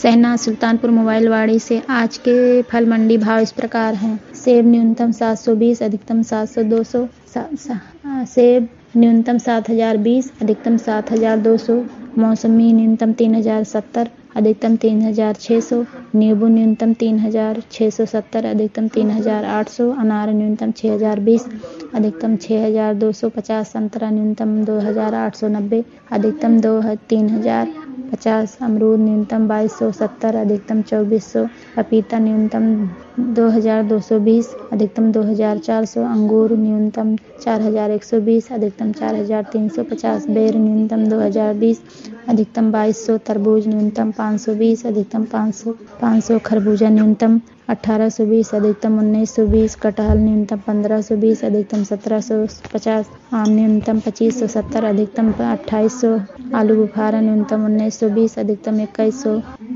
Shehnaaz Sultanpur mobile वाड़ी से। आज के फल मंडी भाव इस प्रकार हैं। सेब न्यूनतम 720, अधिकतम 700-200। सेब न्यूनतम 7020, अधिकतम 7200। मौसमी न्यूनतम 3070, अधिकतम 3600। नींबू न्यूनतम 3670, अधिकतम 3800। अनार न्यूनतम 6020, अधिकतम 6250। संतरा न्यूनतम 2890, अधिकतम 3050। अमरूद न्यूनतम 2270, अधिकतम 2400। पपीता न्यूनतम 2220, अधिकतम 2400। अंगूर न्यूनतम 4120, अधिकतम 4350। बेर न्यूनतम 2020, अधिकतम 2200। तरबूज न्यूनतम 520, अधिकतम 500। खरबूजा न्यूनतम 1820, अधिकतम 1920। कटहल न्यूनतम 1520, अधिकतम 1750। आम न्यूनतम 2570, अधिकतम 2800। आलू बुखारा न्यूनतम 1920, अधिकतम 2100।